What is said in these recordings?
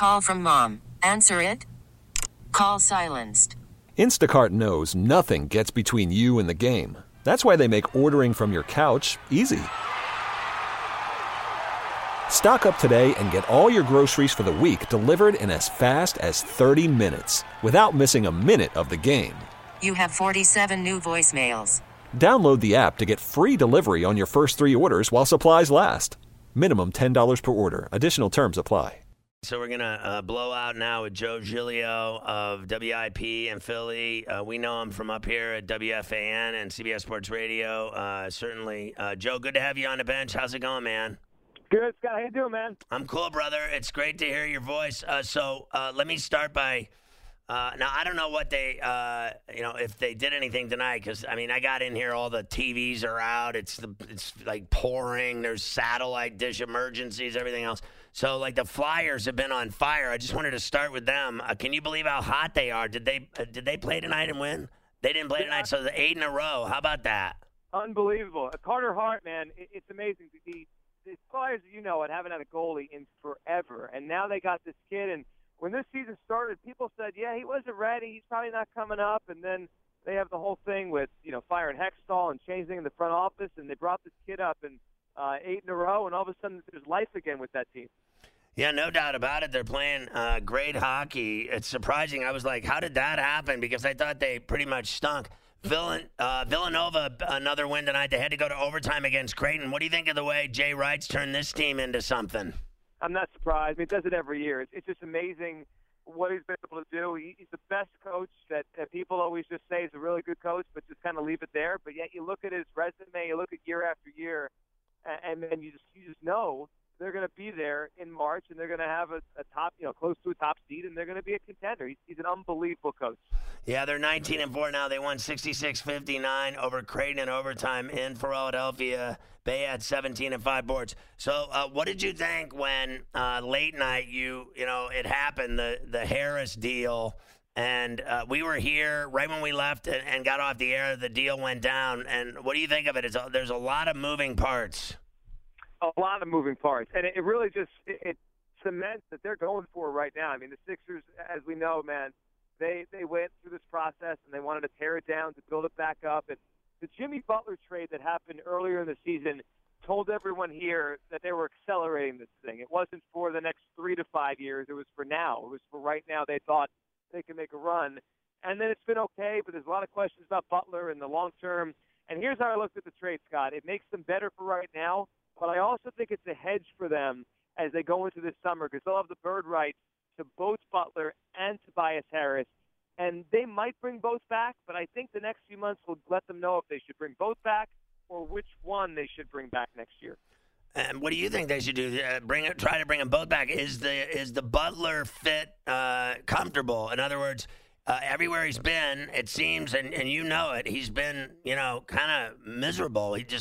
Call from mom. Answer it. Call silenced. Instacart knows nothing gets between you and the game. That's why they make ordering from your couch easy. Stock up today and get all your groceries for the week delivered in as fast as 30 minutes without missing a minute of the game. You have 47 new voicemails. Download the app to get free delivery on your first 3 orders while supplies last. Minimum $10 per order. Additional terms apply. So we're going to blow out now with Joe Giglio of WIP in Philly. We know him from up here at WFAN and CBS Sports Radio, certainly. Joe, good to have you on the bench. How's it going, man? Good, Scott. How you doing, man? I'm cool, brother. It's great to hear your voice. So let me start by now, I don't know what they, if they did anything tonight, because, I mean, I got in here, all the TVs are out. It's like pouring. There's satellite dish emergencies, everything else. So, like, the Flyers have been on fire. I just wanted to start with them. Can you believe how hot they are? Did they play tonight and win? They didn't play tonight, so the 8 in a row. How about that? Unbelievable. Carter Hart, man, it's amazing. The Flyers, haven't had a goalie in forever, and now they got this kid. And when this season started, people said, yeah, he wasn't ready. He's probably not coming up. And then they have the whole thing with, firing Hextall and changing in the front office, and they brought this kid up and 8 in a row, and all of a sudden there's life again with that team. Yeah, no doubt about it. They're playing great hockey. It's surprising. I was like, how did that happen? Because I thought they pretty much stunk. Villanova, another win tonight. They had to go to overtime against Creighton. What do you think of the way Jay Wright's turned this team into something? I'm not surprised. I mean, he does it every year. It's just amazing what he's been able to do. He's the best coach that people always just say is a really good coach, but just kind of leave it there. But yet you look at his resume, you look at year after year, and then you just know they're going to be there in March, and they're going to have a top, close to a top seed, and they're going to be a contender. He's an unbelievable coach. Yeah, they're 19-4 now. They won 66-59 over Creighton in overtime in Philadelphia. They had 17 and 5 boards. So, what did you think when late night it happened, the Harris deal, and we were here right when we left and got off the air. The deal went down, and what do you think of it? There's a lot of moving parts. A lot of moving parts, and it really just it cements that they're going for it right now. I mean, the Sixers, as we know, man, they went through this process and they wanted to tear it down to build it back up. And the Jimmy Butler trade that happened earlier in the season told everyone here that they were accelerating this thing. It wasn't for the next 3 to 5 years. It was for now. It was for right now. They thought they could make a run. And then it's been okay, but there's a lot of questions about Butler and the long term. And here's how I looked at the trade, Scott. It makes them better for right now, but I also think it's a hedge for them as they go into this summer because they'll have the bird rights to both Butler and Tobias Harris. And they might bring both back, but I think the next few months will let them know if they should bring both back or which one they should bring back next year. And what do you think they should do? Try to bring them both back. Is the Butler fit comfortable? In other words, everywhere he's been, it seems, and you know it, he's been, kind of miserable. He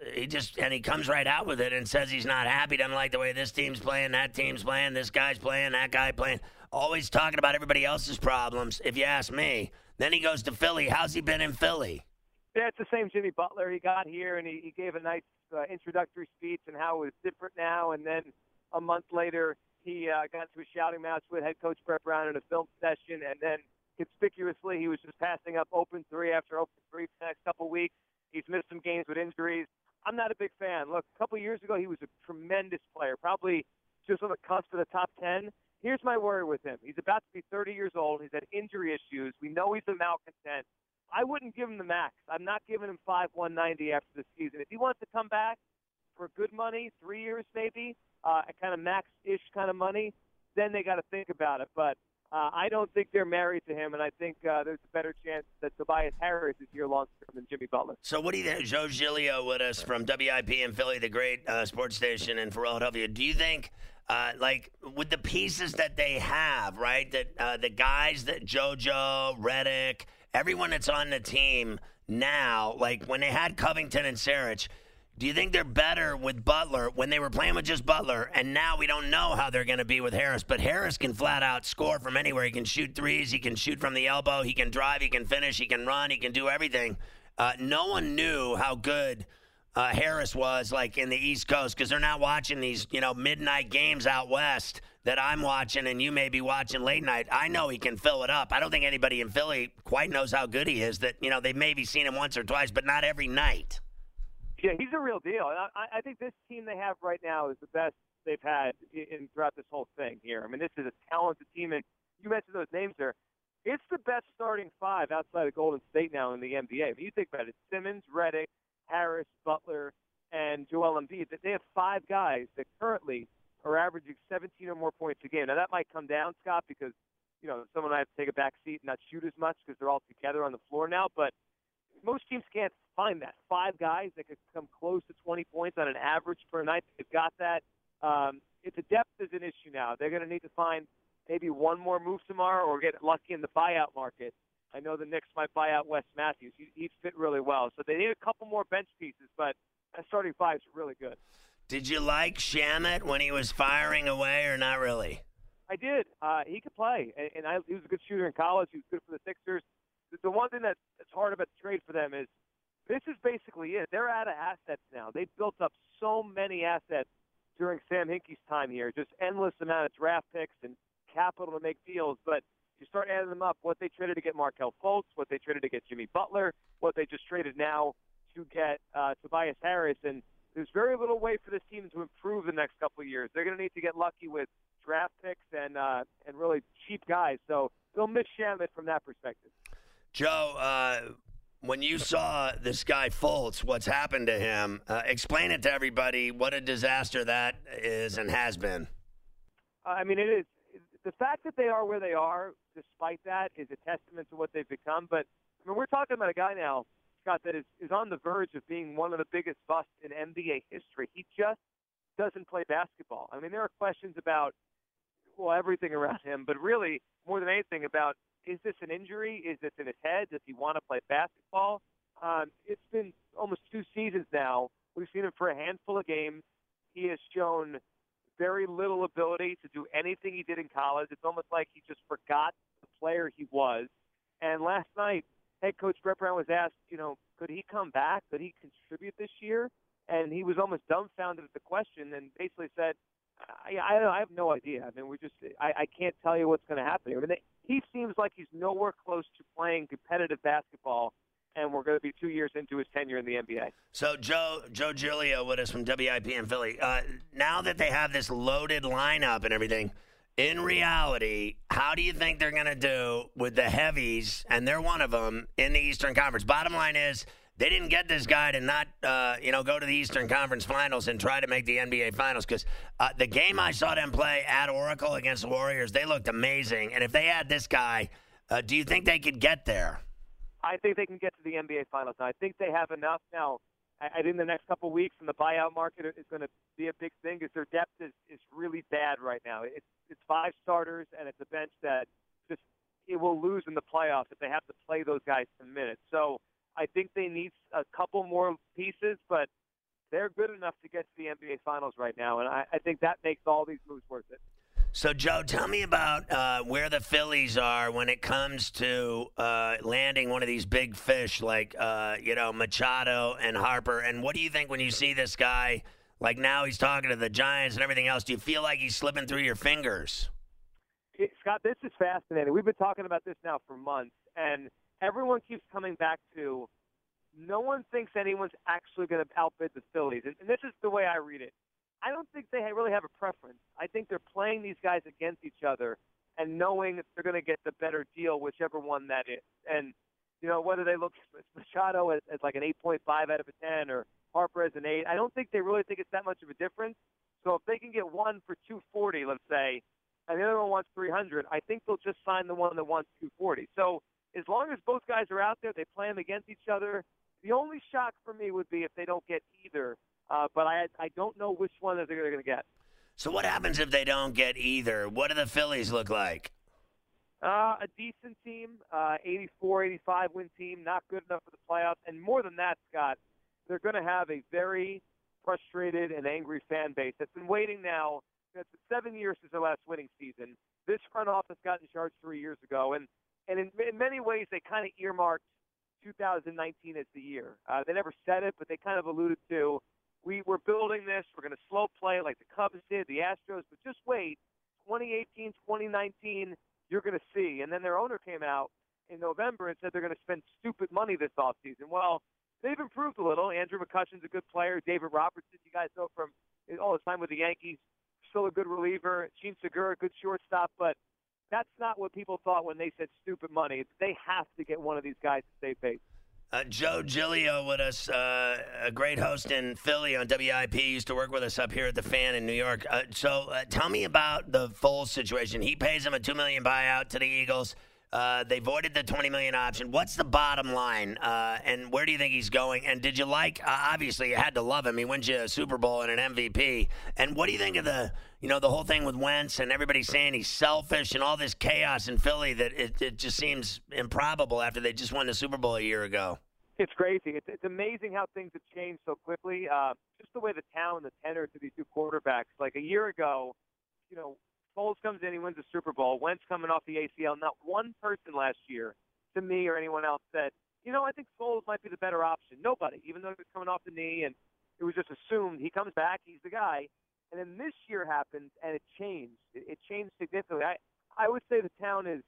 comes right out with it and says he's not happy, doesn't like the way this team's playing, that team's playing, this guy's playing, that guy playing. Always talking about everybody else's problems, if you ask me. Then he goes to Philly. How's he been in Philly? Yeah, it's the same Jimmy Butler. He got here and he gave a nice introductory speech and how it was different now. And then a month later, he got into a shouting match with head coach Brett Brown in a film session. And then conspicuously, he was just passing up open three after open three for the next couple of weeks. He's missed some games with injuries. I'm not a big fan. Look, a couple of years ago, he was a tremendous player, probably just on the cusp of the top 10. Here's my worry with him. He's about to be 30 years old. He's had injury issues. We know he's a malcontent. I wouldn't give him the max. I'm not giving him 5/190 after the season. If he wants to come back for good money, 3 years maybe, kind of max-ish kind of money, then they got to think about it. But I don't think they're married to him, and I think there's a better chance that Tobias Harris is here long-term than Jimmy Butler. So what do you think? Joe Giglio with us from WIP in Philly, the great sports station in Philadelphia. Do you think, with the pieces that they have, right, that the guys that JoJo, Redick, everyone that's on the team now, like when they had Covington and Saric, do you think they're better with Butler when they were playing with just Butler, and now we don't know how they're going to be with Harris, but Harris can flat out score from anywhere. He can shoot threes, he can shoot from the elbow, he can drive, he can finish, he can run, he can do everything. No one knew how good Harris was, like in the East Coast, because they're not watching these, midnight games out west. that I'm watching and you may be watching late night, I know he can fill it up. I don't think anybody in Philly quite knows how good he is. That they've maybe seen him once or twice, but not every night. Yeah, he's a real deal. And I think this team they have right now is the best they've had throughout this whole thing here. I mean, this is a talented team, and you mentioned those names there. It's the best starting five outside of Golden State now in the NBA. I mean, you think about it: Simmons, Redick, Harris, Butler, and Joel Embiid. They have five guys that currently are averaging 17 or more points a game. Now that might come down, Scott, because someone might have to take a back seat and not shoot as much because they're all together on the floor now. But most teams can't find that. Five guys that could come close to 20 points on an average per night. They've got that. It's a depth is an issue now. They're going to need to find maybe one more move tomorrow or get lucky in the buyout market. I know the Knicks might buy out Wes Matthews. He'd fit really well. So they need a couple more bench pieces, but that starting five is really good. Did you like Shamet when he was firing away or not really? I did. He could play, and he was a good shooter in college. He was good for the Sixers. The one thing that's hard about the trade for them is this is basically it. They're out of assets now. They've built up so many assets during Sam Hinkie's time here, just endless amount of draft picks and capital to make deals. But you start adding them up, what they traded to get Markelle Fultz, what they traded to get Jimmy Butler, what they just traded now to get Tobias Harris, and there's very little way for this team to improve the next couple of years. They're going to need to get lucky with draft picks and really cheap guys. So they'll miss Shamet from that perspective. Joe, when you saw this guy Fultz, what's happened to him, explain it to everybody what a disaster that is and has been. I mean, it is. The fact that they are where they are, despite that, is a testament to what they've become. But, I mean, we're talking about a guy now, Scott, that is on the verge of being one of the biggest busts in NBA history. He just doesn't play basketball. I mean, there are questions about, everything around him, but really, more than anything, about is this an injury? Is this in his head? Does he want to play basketball? It's been almost 2 seasons now. We've seen him for a handful of games. He has shown very little ability to do anything he did in college. It's almost like he just forgot the player he was. And last night, head coach Brett Brown was asked, could he come back? Could he contribute this year? And he was almost dumbfounded at the question and basically said, I have no idea. I mean, I can't tell you what's going to happen here. I mean, he seems like he's nowhere close to playing competitive basketball, and we're going to be 2 years into his tenure in the NBA. So Joe Giglio with us from WIP in Philly. Now that they have this loaded lineup and everything, in reality, how do you think they're going to do with the heavies, and they're one of them, in the Eastern Conference? Bottom line is, they didn't get this guy to not, go to the Eastern Conference Finals and try to make the NBA Finals because the game I saw them play at Oracle against the Warriors, they looked amazing. And if they had this guy, do you think they could get there? I think they can get to the NBA Finals. I think they have enough now. I think the next couple of weeks in the buyout market is going to be a big thing because their depth is really bad right now. It's 5 starters, and it's a bench that it will lose in the playoffs if they have to play those guys some minutes. So I think they need a couple more pieces, but they're good enough to get to the NBA Finals right now, and I think that makes all these moves worth it. So, Joe, tell me about where the Phillies are when it comes to landing one of these big fish like, Machado and Harper. And what do you think when you see this guy, like now he's talking to the Giants and everything else? Do you feel like he's slipping through your fingers? Scott, this is fascinating. We've been talking about this now for months, and everyone keeps coming back to no one thinks anyone's actually going to outbid the Phillies. And this is the way I read it. I don't think they really have a preference. I think they're playing these guys against each other and knowing that they're going to get the better deal, whichever one that is. And, whether they look at Machado as like an 8.5 out of a 10 or Harper as an 8, I don't think they really think it's that much of a difference. So if they can get one for $240, let's say, and the other one wants $300, I think they'll just sign the one that wants $240. So as long as both guys are out there, they play them against each other. The only shock for me would be if they don't get either. But I don't know which one that they're going to get. So what happens if they don't get either? What do the Phillies look like? A decent team, 84, 85 win team, not good enough for the playoffs. And more than that, Scott, they're going to have a very frustrated and angry fan base that's been waiting now. It's 7 years since their last winning season. This front office got in charge 3 years ago. And in many ways, they kind of earmarked 2019 as the year. They never said it, but they kind of alluded to, we're building this. We're going to slow play like the Cubs did, the Astros, but just wait. 2018, 2019, you're going to see. And then their owner came out in November and said they're going to spend stupid money this offseason. Well, they've improved a little. Andrew McCutchen's a good player. David Robertson, you guys know from all his time with the Yankees, still a good reliever. Gene Segura, good shortstop. But that's not what people thought when they said stupid money. They have to get one of these guys to stay paid. Joe Giglio with us, a great host in Philly on WIP. Used to work with us up here at the Fan in New York. So tell me about the Foles situation. He pays him a $2 million buyout to the Eagles. They voided the $20 million option. What's the bottom line, and where do you think he's going? And did you like? Obviously, you had to love him. He wins you a Super Bowl and an MVP. And what do you think of the whole thing with Wentz and everybody saying he's selfish and all this chaos in Philly that it just seems improbable after they just won the Super Bowl a year ago? It's crazy. It's amazing how things have changed so quickly. Just the way the town, the tenor to these two quarterbacks. Like a year ago, Foles comes in, he wins the Super Bowl. Wentz coming off the ACL. Not one person last year, to me or anyone else, said, I think Foles might be the better option. Nobody, even though he was coming off the knee, and it was just assumed he comes back, he's the guy. And then this year happened, and it changed. It changed significantly. I would say the town is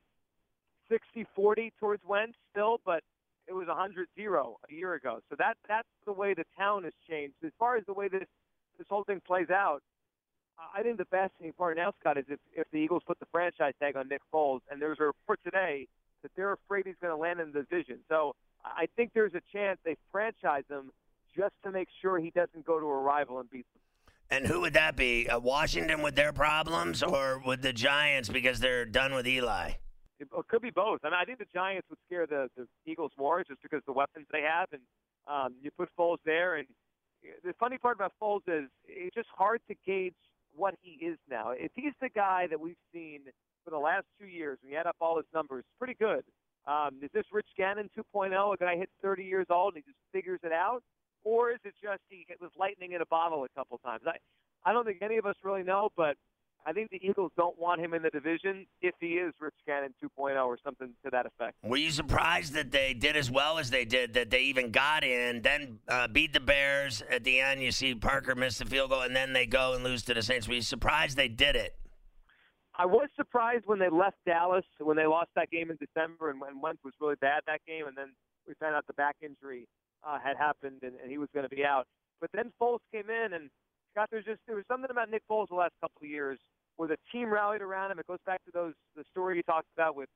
60-40 towards Wentz still, but it was 100-0 a year ago. So that's the way the town has changed. As far as the way this whole thing plays out, I think the fascinating part now, Scott, is if the Eagles put the franchise tag on Nick Foles, and there's a report today that they're afraid he's going to land in the division. So I think there's a chance they franchise him just to make sure he doesn't go to a rival and beat them. And who would that be? Washington with their problems, or with the Giants because they're done with Eli? It could be both. I think the Giants would scare the Eagles more just because of the weapons they have, and you put Foles there. And the funny part about Foles is it's just hard to gauge what he is now. If he's the guy that we've seen for the last 2 years, when you add up all his numbers, pretty good. Is this Rich Gannon 2.0, a guy hits 30 years old and he just figures it out? Or is it just he was lightning in a bottle a couple times? I don't think any of us really know, but I think the Eagles don't want him in the division if he is Rich Gannon 2.0 or something to that effect. Were you surprised that they did as well as they did, that they even got in, then beat the Bears at the end? You see Parker miss the field goal, and then they go and lose to the Saints. Were you surprised they did it? I was surprised when they left Dallas, when they lost that game in December, and Wentz was really bad that game, and then we found out the back injury had happened, and he was going to be out. But then Foles came in, and Scott, there was something about Nick Foles the last couple of years where the team rallied around him. It goes back to the story you talked about with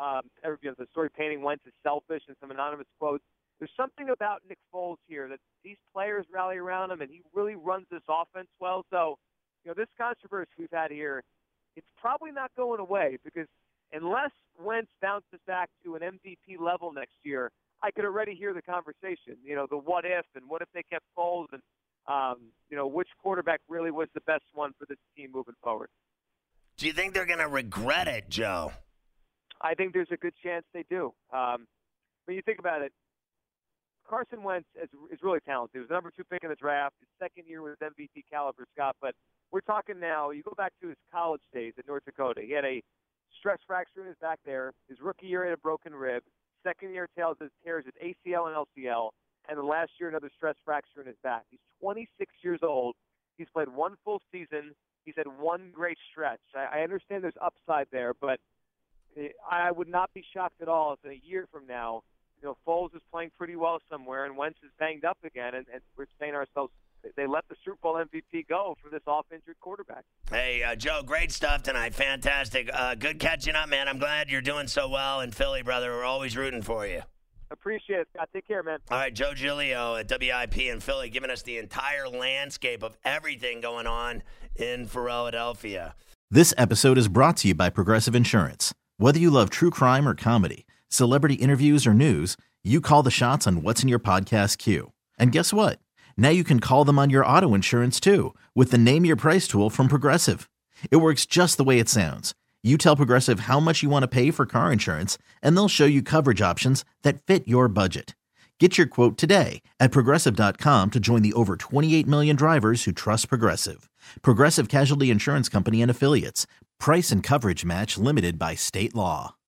the story painting Wentz as selfish and some anonymous quotes. There's something about Nick Foles here that these players rally around him, and he really runs this offense well. So, this controversy we've had here, it's probably not going away because unless Wentz bounces back to an MVP level next year, I could already hear the conversation, the what if and what if they kept Foles and, which quarterback really was the best one for this team moving forward. Do you think they're going to regret it, Joe? I think there's a good chance they do. When you think about it, Carson Wentz is really talented. He was the number 2 pick in the draft. His second year was MVP caliber, Scott. But we're talking now, you go back to his college days at North Dakota. He had a stress fracture in his back there. His rookie year, he had a broken rib. Second year, tears his ACL and LCL. And the last year, another stress fracture in his back. He's 26 years old. He's played one full season. He's had one great stretch. I understand there's upside there, but I would not be shocked at all if in a year from now, Foles is playing pretty well somewhere and Wentz is banged up again, and we're saying to ourselves, they let the Super Bowl MVP go for this off-injured quarterback. Hey, Joe, great stuff tonight. Fantastic. Good catching up, man. I'm glad you're doing so well in Philly, brother. We're always rooting for you. Appreciate it, Scott. Take care, man. All right, Joe Giglio at WIP in Philly, giving us the entire landscape of everything going on in Philadelphia. This episode is brought to you by Progressive Insurance. Whether you love true crime or comedy, celebrity interviews or news, you call the shots on what's in your podcast queue. And guess what? Now you can call them on your auto insurance too with the Name Your Price tool from Progressive. It works just the way it sounds. You tell Progressive how much you want to pay for car insurance, and they'll show you coverage options that fit your budget. Get your quote today at Progressive.com to join the over 28 million drivers who trust Progressive. Progressive Casualty Insurance Company and Affiliates. Price and coverage match limited by state law.